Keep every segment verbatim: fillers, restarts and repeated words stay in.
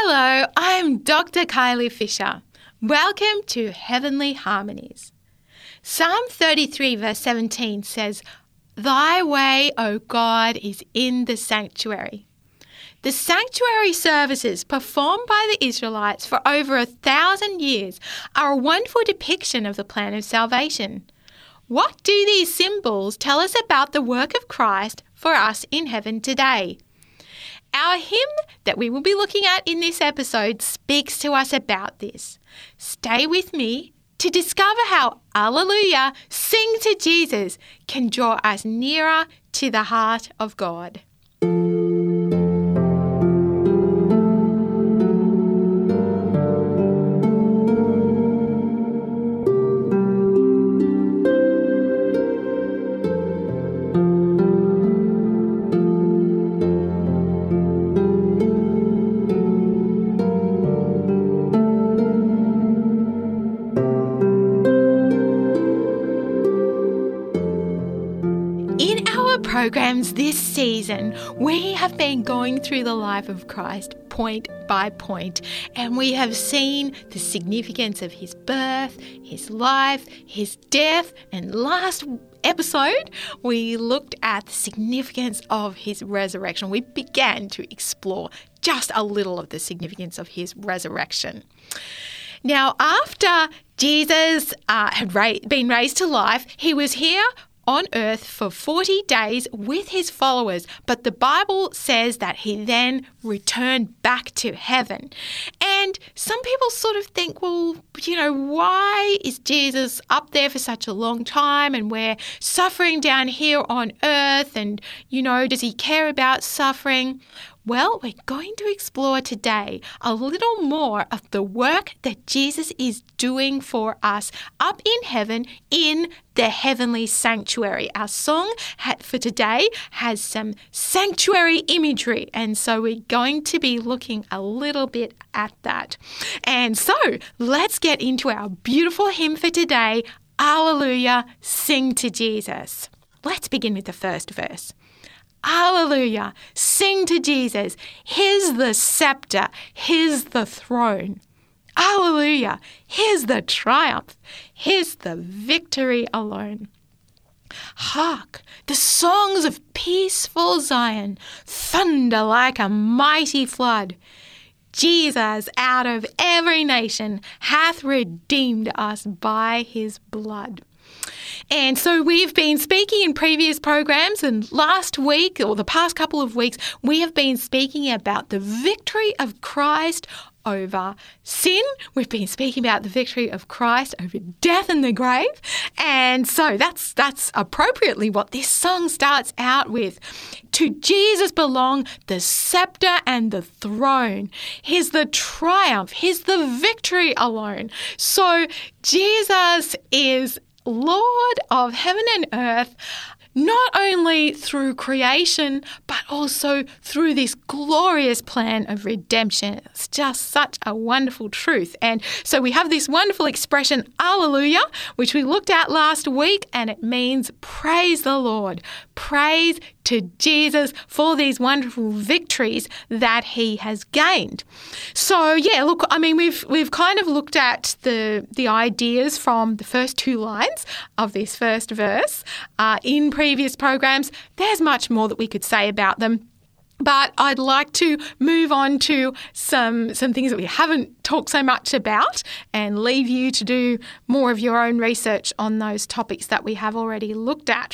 Hello, I'm Doctor Kylie Fisher. Welcome to Heavenly Harmonies. Psalm thirty-three verse seventeen says, "Thy way, O God, is in the sanctuary." The sanctuary services performed by the Israelites for over a thousand years are a wonderful depiction of the plan of salvation. What do these symbols tell us about the work of Christ for us in heaven today? Our hymn that we will be looking at in this episode speaks to us about this. Stay with me to discover how Alleluia, Sing to Jesus, can draw us nearer to the heart of God. Programs this season, we have been going through the life of Christ point by point, and we have seen the significance of his birth, his life, his death, and last episode we looked at the significance of his resurrection. We began to explore just a little of the significance of his resurrection. Now, after Jesus uh, had ra- been raised to life, he was here on earth for forty days with his followers, but the Bible says that he then returned back to heaven. And some people sort of think, well, you know, why is Jesus up there for such a long time and we're suffering down here on earth? And, you know, does he care about suffering? Well, we're going to explore today a little more of the work that Jesus is doing for us up in heaven in the heavenly sanctuary. Our song for today has some sanctuary imagery, and so we're going to be looking a little bit at that. And so let's get into our beautiful hymn for today, Alleluia, Sing to Jesus. Let's begin with the first verse. Alleluia, sing to Jesus. His the scepter, his the throne. Alleluia, his the triumph, his the victory alone. Hark, the songs of peaceful Zion thunder like a mighty flood. Jesus out of every nation hath redeemed us by his blood. And so we've been speaking in previous programs, and last week or the past couple of weeks, we have been speaking about the victory of Christ over sin. We've been speaking about the victory of Christ over death and the grave. And so that's that's appropriately what this song starts out with. To Jesus belong the scepter and the throne. He's the triumph. He's the victory alone. So Jesus is Lord of heaven and earth, not only through creation, but also through this glorious plan of redemption. It's just such a wonderful truth. And so we have this wonderful expression, Alleluia, which we looked at last week, and it means praise the Lord. Praise to Jesus for these wonderful victories that he has gained. So yeah, look, I mean, we've we've kind of looked at the the ideas from the first two lines of this first verse uh, in previous programs. There's much more that we could say about them, but I'd like to move on to some some things that we haven't talked so much about and leave you to do more of your own research on those topics that we have already looked at.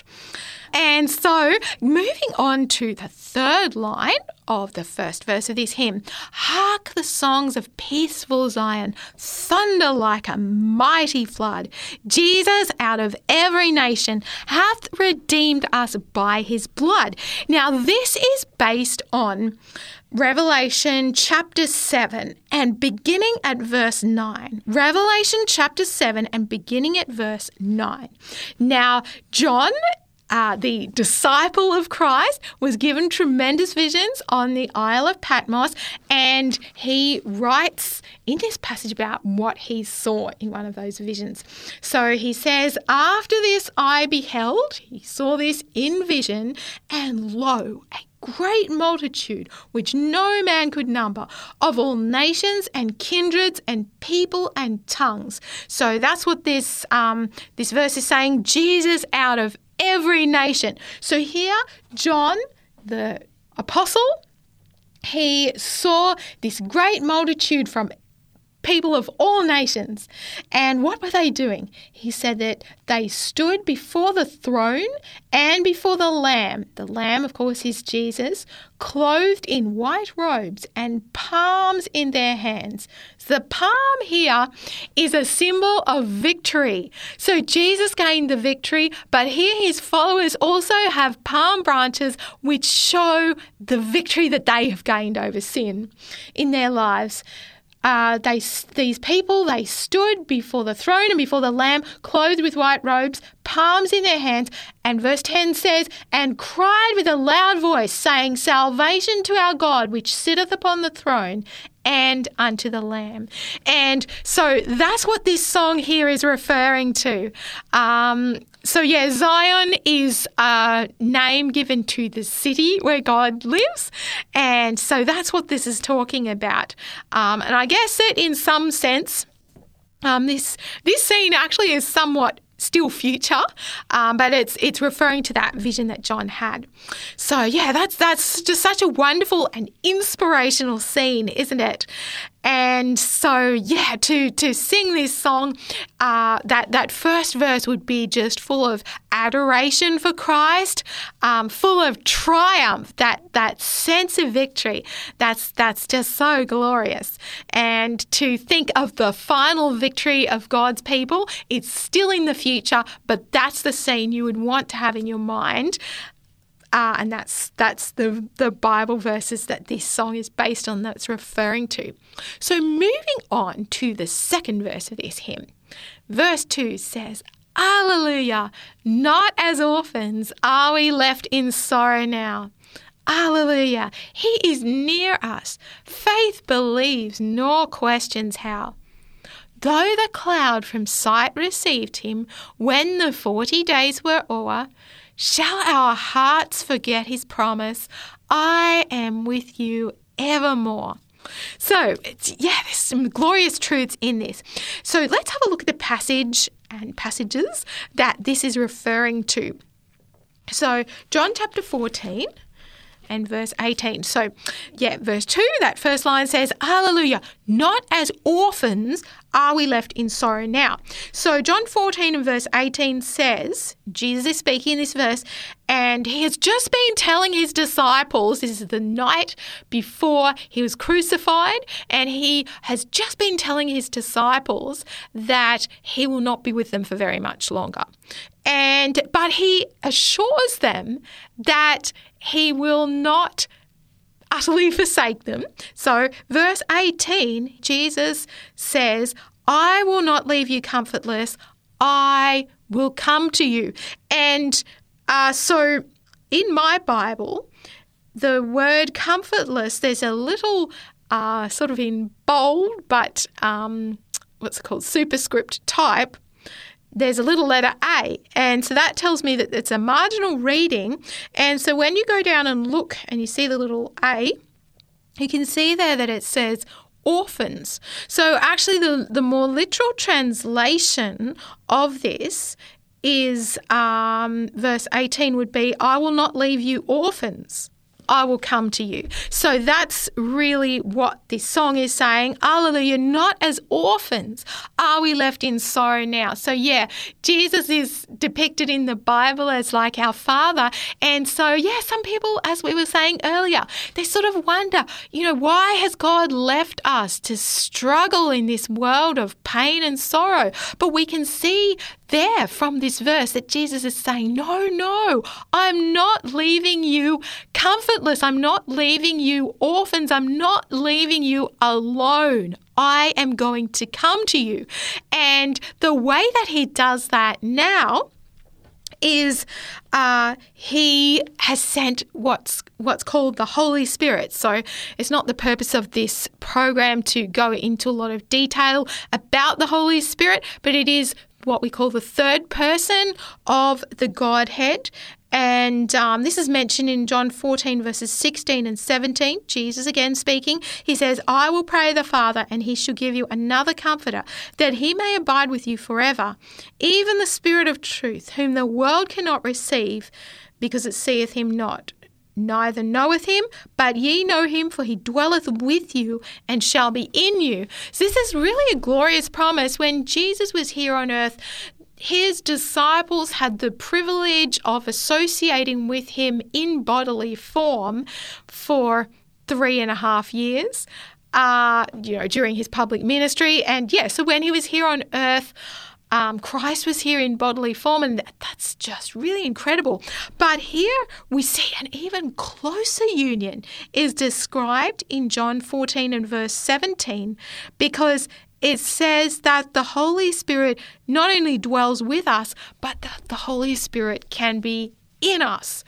And so moving on to the third line of the first verse of this hymn, hark the songs of peaceful Zion, thunder like a mighty flood. Jesus out of every nation hath redeemed us by his blood. Now this is based on Revelation chapter seven and beginning at verse nine. Revelation chapter seven and beginning at verse nine. Now, John, Uh, the disciple of Christ, was given tremendous visions on the Isle of Patmos, and he writes in this passage about what he saw in one of those visions. So he says, after this I beheld, he saw this in vision, and lo, a great multitude, which no man could number, of all nations and kindreds and people and tongues. So that's what this um, this verse is saying, Jesus out of every nation. So here, John, the apostle, he saw this great multitude from people of all nations. And what were they doing? He said that they stood before the throne and before the Lamb. The Lamb, of course, is Jesus, clothed in white robes and palms in their hands. So the palm here is a symbol of victory. So Jesus gained the victory, but here his followers also have palm branches which show the victory that they have gained over sin in their lives. Uh, they, these people, they stood before the throne and before the Lamb, clothed with white robes, palms in their hands. And verse ten says, and cried with a loud voice, saying, salvation to our God, which sitteth upon the throne, and unto the Lamb. And so that's what this song here is referring to. Um, so yeah, Zion is a name given to the city where God lives. And so that's what this is talking about. Um, and I guess that in some sense, um, this this scene actually is somewhat still future, um, but it's it's referring to that vision that John had. So yeah, that's that's just such a wonderful and inspirational scene, isn't it? And so yeah, to to sing this song, uh, that that first verse would be just full of adoration for Christ, um, full of triumph. That that sense of victory. That's that's just so glorious. And to think of the final victory of God's people, it's still in the future, but that's the scene you would want to have in your mind. Uh, and that's that's the, the Bible verses that this song is based on, that's referring to. So moving on to the second verse of this hymn. Verse two says, Alleluia, not as orphans are we left in sorrow now. Alleluia, he is near us. Faith believes nor questions how. Though the cloud from sight received him when the forty days were o'er, shall our hearts forget his promise? I am with you evermore. So, it's, yeah, there's some glorious truths in this. So let's have a look at the passage and passages that this is referring to. So John chapter fourteen and verse eighteen. So, yeah, verse two, that first line says, Alleluia, not as orphans are we left in sorrow now. So John fourteen and verse eighteen says, Jesus is speaking in this verse, and he has just been telling his disciples, this is the night before he was crucified, and he has just been telling his disciples that he will not be with them for very much longer. And but he assures them that he will not utterly forsake them. So verse eighteen, Jesus says, I will not leave you comfortless. I will come to you. And uh, so in my Bible, the word comfortless, there's a little uh, sort of in bold, but um, what's it called, superscript type, there's a little letter A, and so that tells me that it's a marginal reading. And so when you go down and look and you see the little A, you can see there that it says orphans. So actually the, the more literal translation of this is um, verse eighteen would be, I will not leave you orphans. I will come to you. So that's really what this song is saying. Alleluia, not as orphans are we left in sorrow now. So yeah, Jesus is depicted in the Bible as like our Father. And so yeah, some people, as we were saying earlier, they sort of wonder, you know, why has God left us to struggle in this world of pain and sorrow? But we can see there from this verse that Jesus is saying, no, no, I'm not leaving you comfortless. I'm not leaving you orphans. I'm not leaving you alone. I am going to come to you. And the way that he does that now is uh, he has sent what's what's called the Holy Spirit. So it's not the purpose of this program to go into a lot of detail about the Holy Spirit, but it is what we call the third person of the Godhead. And um, this is mentioned in John fourteen, verses sixteen and seventeen. Jesus again speaking. He says, I will pray the Father, and he shall give you another comforter, that he may abide with you forever, even the Spirit of truth, whom the world cannot receive, because it seeth him not, neither knoweth him, but ye know him, for he dwelleth with you and shall be in you. So this is really a glorious promise. When Jesus was here on earth, his disciples had the privilege of associating with him in bodily form for three and a half years, uh, you know, during his public ministry. And yeah, so when he was here on earth, Um, Christ was here in bodily form, and that's just really incredible. But here we see an even closer union is described in John fourteen and verse seventeen, because it says that the Holy Spirit not only dwells with us, but that the Holy Spirit can be in us.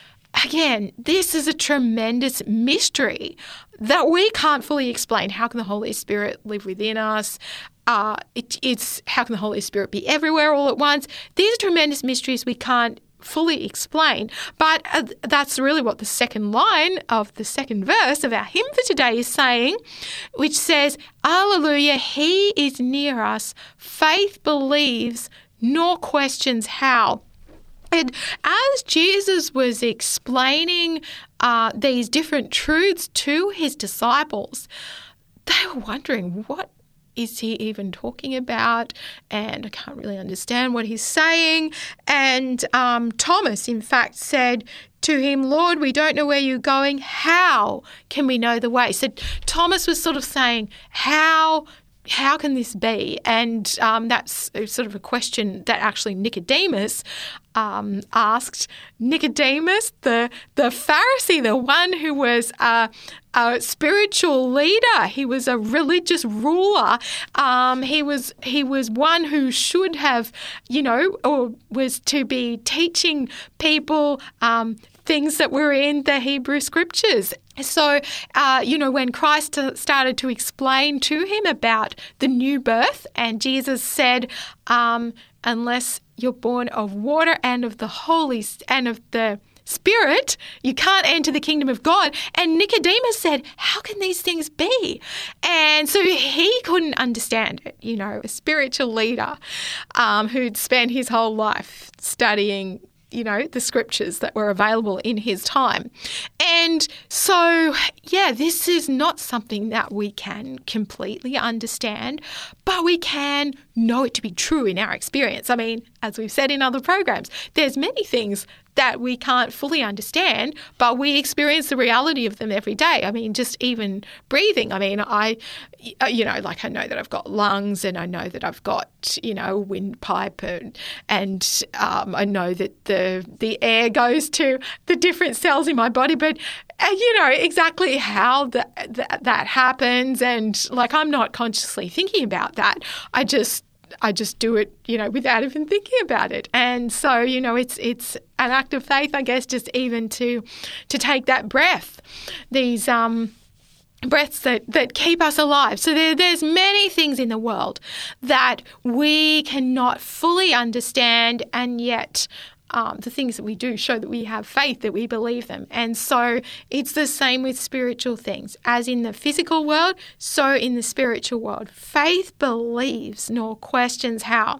Again, this is a tremendous mystery that we can't fully explain. How can the Holy Spirit live within us? Uh, it, it's how can the Holy Spirit be everywhere all at once? These are tremendous mysteries we can't fully explain. But uh, that's really what the second line of the second verse of our hymn for today is saying, which says, Alleluia, he is near us. Faith believes, nor questions how. And as Jesus was explaining uh, these different truths to his disciples, they were wondering, what is he even talking about? And I can't really understand what he's saying. And um, Thomas, in fact, said to him, Lord, we don't know where you're going. How can we know the way? So Thomas was sort of saying, how How can this be? And um, that's sort of a question that actually Nicodemus um, asked. Nicodemus, the the Pharisee, the one who was a, a spiritual leader, he was a religious ruler. Um, he was he was one who should have, you know, or was to be teaching people um, things that were in the Hebrew Scriptures. So, uh, you know, when Christ started to explain to him about the new birth, and Jesus said, um, unless you're born of water and of the Holy and of the Spirit, you can't enter the kingdom of God. And Nicodemus said, how can these things be? And so he couldn't understand it, you know, a spiritual leader um, who'd spent his whole life studying, you know, the scriptures that were available in his time. And so, yeah, this is not something that we can completely understand, but we can know it to be true in our experience. I mean, as we've said in other programs, there's many things that we can't fully understand, but we experience the reality of them every day. I mean, just even breathing. I mean, I, you know, like I know that I've got lungs, and I know that I've got, you know, a windpipe, and, and um, I know that the the air goes to the different cells in my body, but uh, you know exactly how that, that that happens, and like I'm not consciously thinking about that. I just I just do it, you know, without even thinking about it. And so, you know, it's it's an act of faith, I guess, just even to to take that breath, these um, breaths that, that keep us alive. So there, there's many things in the world that we cannot fully understand, and yet Um, the things that we do show that we have faith, that we believe them. And so it's the same with spiritual things. As in the physical world, so in the spiritual world. Faith believes, nor questions how.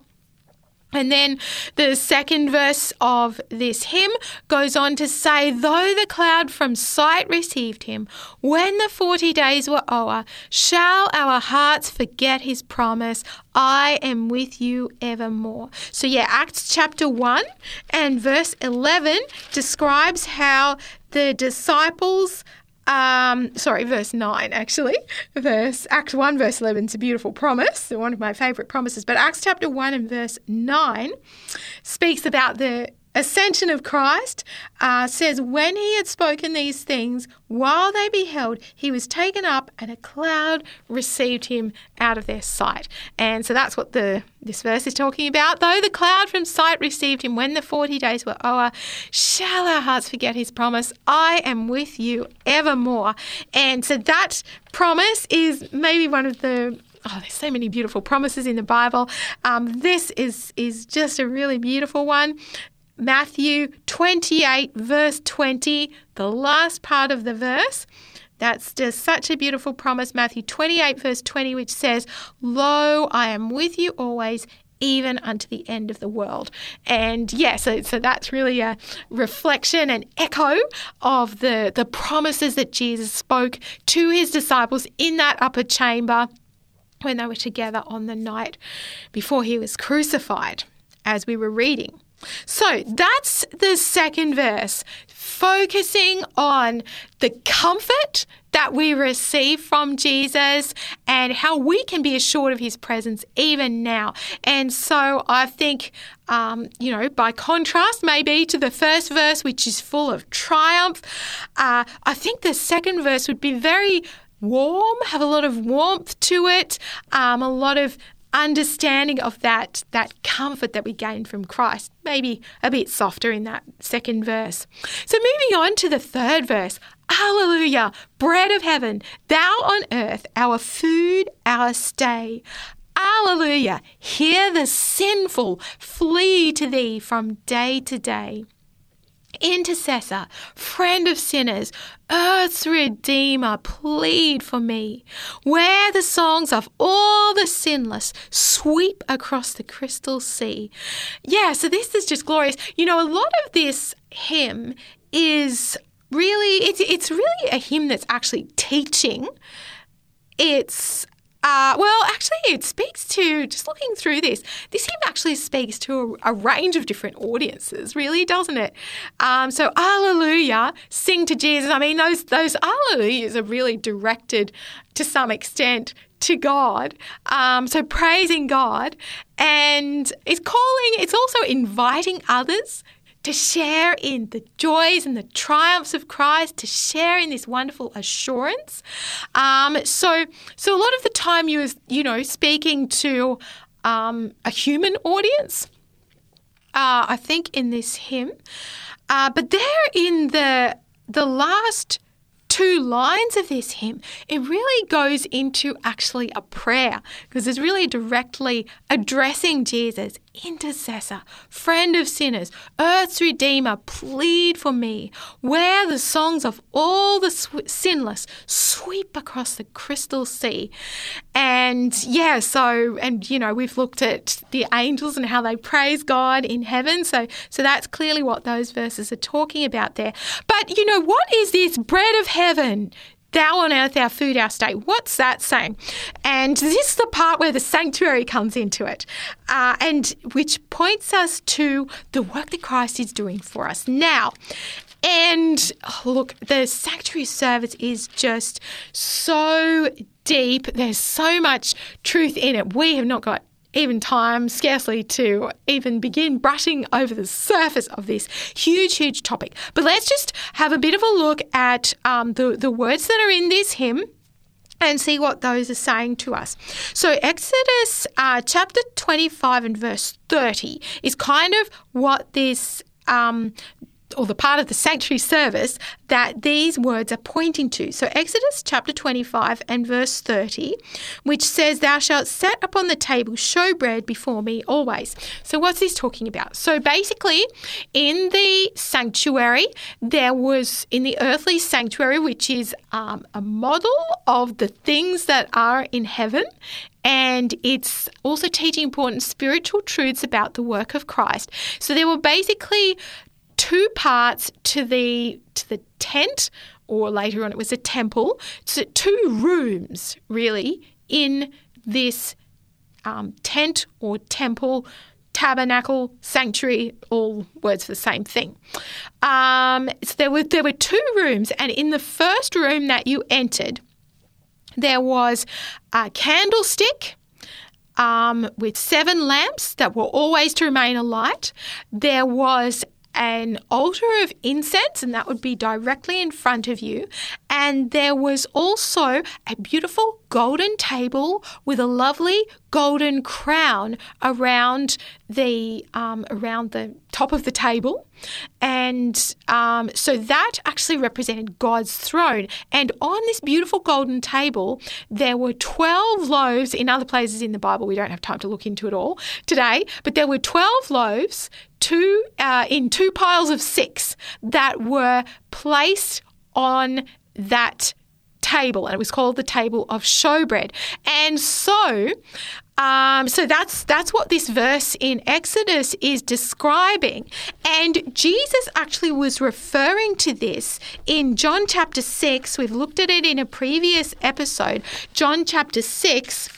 And then the second verse of this hymn goes on to say, though the cloud from sight received him, when the forty days were o'er, shall our hearts forget his promise, I am with you evermore. So yeah, Acts chapter one and verse eleven describes how the disciples Um, sorry, verse nine, actually. Verse Acts one, verse eleven is a beautiful promise, one of my favourite promises. But Acts chapter one and verse nine speaks about the ascension of Christ, uh, says, when he had spoken these things, while they beheld, he was taken up, and a cloud received him out of their sight. And so that's what the this verse is talking about. Though the cloud from sight received him when the forty days were o'er, shall our hearts forget his promise? I am with you evermore. And so that promise is maybe one of the Oh, there's so many beautiful promises in the Bible. Um, this is is just a really beautiful one. Matthew twenty-eight, verse twenty, the last part of the verse. That's just such a beautiful promise. Matthew twenty-eight, verse twenty, which says, "Lo, I am with you always, even unto the end of the world." And yeah, so, so that's really a reflection and echo of the, the promises that Jesus spoke to his disciples in that upper chamber when they were together on the night before he was crucified, as we were reading. So that's the second verse, focusing on the comfort that we receive from Jesus and how we can be assured of his presence even now. And so I think, um, you know, by contrast maybe to the first verse, which is full of triumph, uh, I think the second verse would be very warm, have a lot of warmth to it, um, a lot of understanding of that that comfort that we gain from Christ, maybe a bit softer in that second verse. So moving on to the third verse, Alleluia, bread of heaven, thou on earth, our food, our stay. Alleluia, hear the sinful flee to thee from day to day. Intercessor, friend of sinners, earth's redeemer, plead for me. Where the songs of all the sinless sweep across the crystal sea. Yeah, so this is just glorious. You know, a lot of this hymn is really, it's, it's really a hymn that's actually teaching. It's Uh, well, actually, it speaks to, just looking through this, this hymn actually speaks to a, a range of different audiences, really, doesn't it? Um, so, Alleluia, sing to Jesus. I mean, those those Alleluias are really directed to some extent to God. Um, so, praising God. And it's calling, it's also inviting others to share in the joys and the triumphs of Christ, to share in this wonderful assurance. Um, so, so a lot of the time you, you know, speaking to um, a human audience, uh, I think in this hymn, uh, but there in the the last two lines of this hymn, it really goes into actually a prayer, because it's really directly addressing Jesus, intercessor, friend of sinners, earth's redeemer, plead for me. Where the songs of all the sw- sinless sweep across the crystal sea. And yeah, so, and you know, we've looked at the angels and how they praise God in heaven. So, so that's clearly what those verses are talking about there. But you know, what is this bread of heaven? Thou on earth, our food, our stay. What's that saying? And this is the part where the sanctuary comes into it, uh, and which points us to the work that Christ is doing for us now. And oh, look, the sanctuary service is just so deep. There's so much truth in it. We have not got even time, scarcely, to even begin brushing over the surface of this huge, huge topic. But let's just have a bit of a look at um, the, the words that are in this hymn and see what those are saying to us. So Exodus uh, chapter twenty-five and verse thirty is kind of what this um or the part of the sanctuary service that these words are pointing to. So Exodus chapter twenty-five and verse thirty, which says, thou shalt set upon the table showbread before me always. So what's this talking about? So basically, in the sanctuary, there was, in the earthly sanctuary, which is um, a model of the things that are in heaven, and it's also teaching important spiritual truths about the work of Christ. So there were basically two parts to the to the tent, or later on it was a temple, so two rooms really in this um, tent or temple, tabernacle, sanctuary, all words for the same thing. Um, so there were there were two rooms, and in the first room that you entered, there was a candlestick um, with seven lamps that were always to remain alight. There was an altar of incense, and that would be directly in front of you. And there was also a beautiful golden table with a lovely golden crown around the um, around the top of the table. And um, so that actually represented God's throne. And on this beautiful golden table, there were twelve loaves. In other places in the Bible, we don't have time to look into it all today, but there were twelve loaves, two uh, in two piles of six, that were placed on that table, and it was called the table of showbread. And so um, so that's that's what this verse in Exodus is describing. And Jesus actually was referring to this in John chapter six. We've looked at it in a previous episode. John chapter six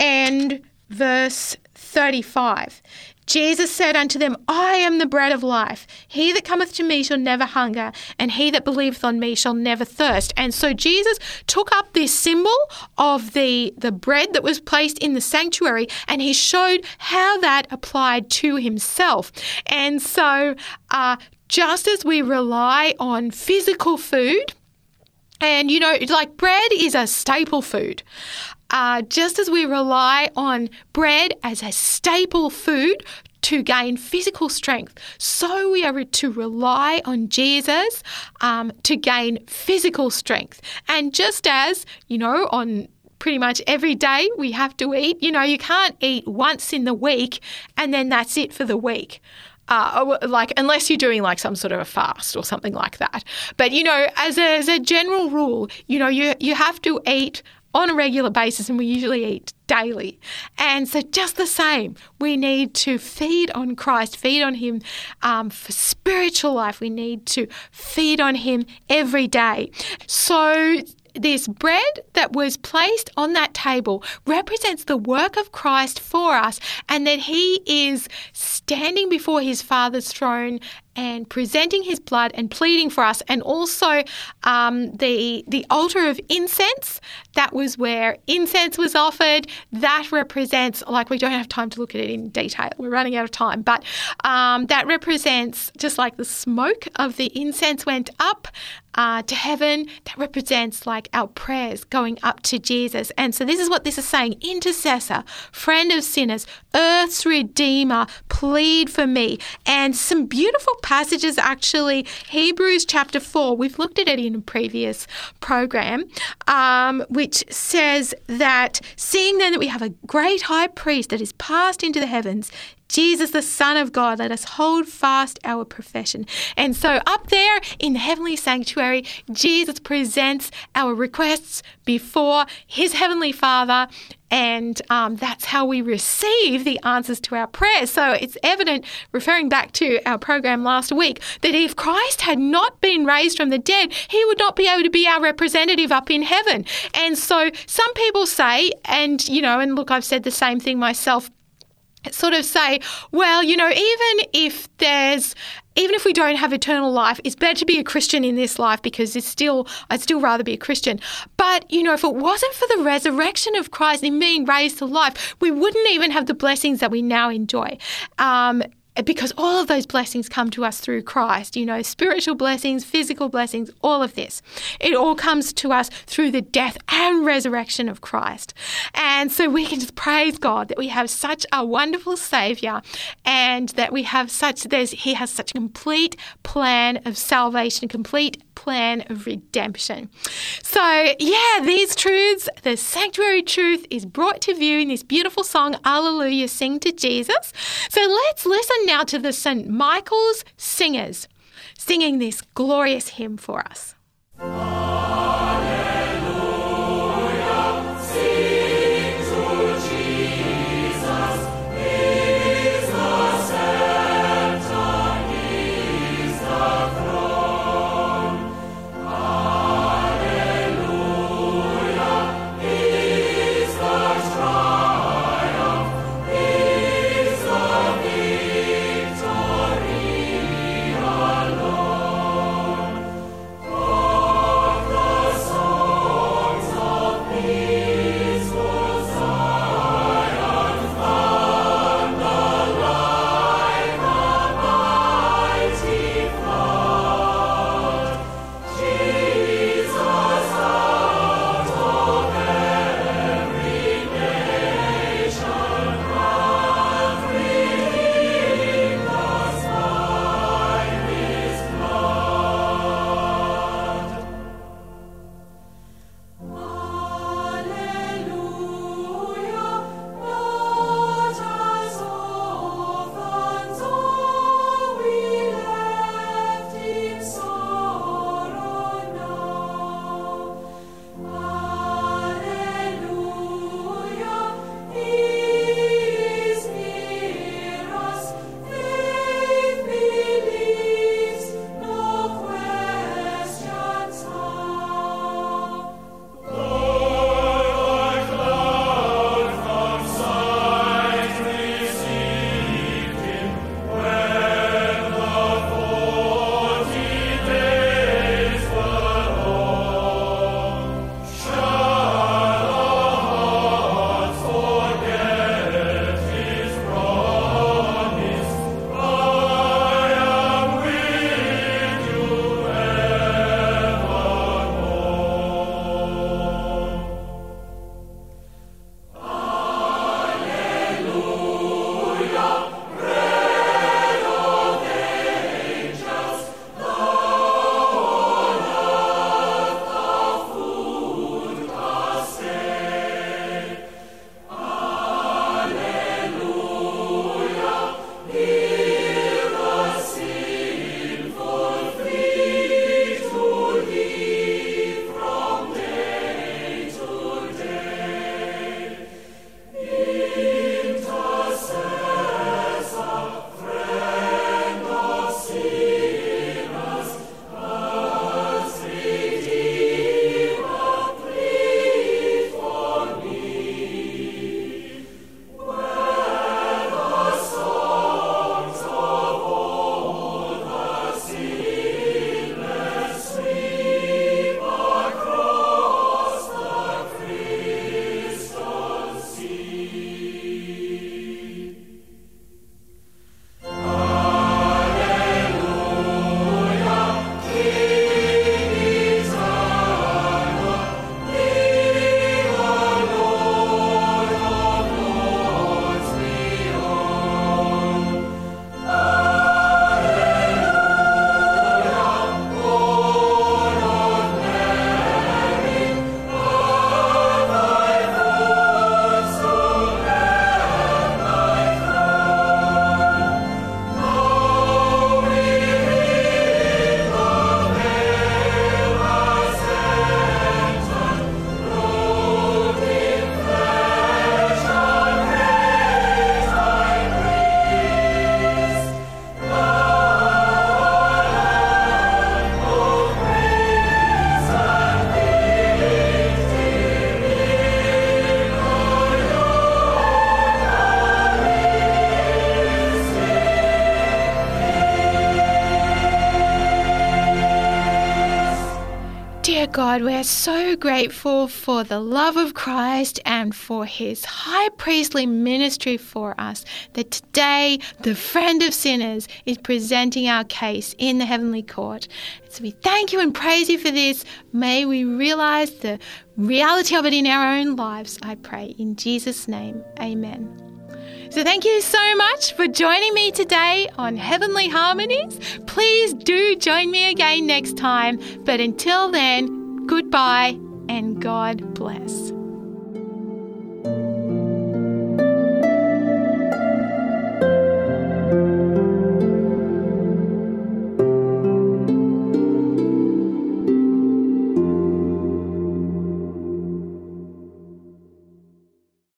and verse thirty-five. Jesus said unto them, I am the bread of life. He that cometh to me shall never hunger, and he that believeth on me shall never thirst. And so Jesus took up this symbol of the, the bread that was placed in the sanctuary, and he showed how that applied to himself. And so uh, just as we rely on physical food, and, you know, like bread is a staple food. Uh, just as we rely on bread as a staple food to gain physical strength, so we are to rely on Jesus um, to gain physical strength. And just as, you know, on pretty much every day we have to eat, you know, you can't eat once in the week and then that's it for the week. Uh, like unless you're doing like some sort of a fast or something like that. But, you know, as a, as a general rule, you know, you you have to eat on a regular basis, and we usually eat daily. And so just the same, we need to feed on Christ, feed on him um, for spiritual life. We need to feed on him every day. So this bread that was placed on that table represents the work of Christ for us, and that he is standing before his Father's throne and presenting his blood and pleading for us. And also um, the the altar of incense, that was where incense was offered. That represents, like we don't have time to look at it in detail, we're running out of time, but um, that represents, just like the smoke of the incense went up uh, to heaven, that represents like our prayers going up to Jesus. And so this is what this is saying: intercessor, friend of sinners, earth's redeemer, plead for me. And some beautiful passages, actually. Hebrews chapter four, we've looked at it in a previous program, um, which says that, seeing then that we have a great high priest that is passed into the heavens, Jesus, the Son of God, let us hold fast our profession. And so up there in the heavenly sanctuary, Jesus presents our requests before his heavenly Father, and um, that's how we receive the answers to our prayers. So it's evident, referring back to our program last week, that if Christ had not been raised from the dead, he would not be able to be our representative up in heaven. And so some people say, and, you know, and look, I've said the same thing myself, sort of say, well, you know, even if there's, even if we don't have eternal life, it's better to be a Christian in this life because it's still, I'd still rather be a Christian. But, you know, if it wasn't for the resurrection of Christ and being raised to life, we wouldn't even have the blessings that we now enjoy. Um, Because all of those blessings come to us through Christ, you know, spiritual blessings, physical blessings, all of this. It all comes to us through the death and resurrection of Christ. And so we can just praise God that we have such a wonderful Saviour, and that we have such, there's, he has such a complete plan of salvation, a complete plan of redemption. So, yeah, these truths, the sanctuary truth is brought to view in this beautiful song, Alleluia, Sing to Jesus. So let's listen now to the Saint Michael's Singers singing this glorious hymn for us. Oh God, we're so grateful for the love of Christ and for his high priestly ministry for us, that today the friend of sinners is presenting our case in the heavenly court. So we thank you and praise you for this. May we realize the reality of it in our own lives, I pray. In Jesus' name, amen. So thank you so much for joining me today on Heavenly Harmonies. Please do join me again next time. But until then, goodbye and God bless.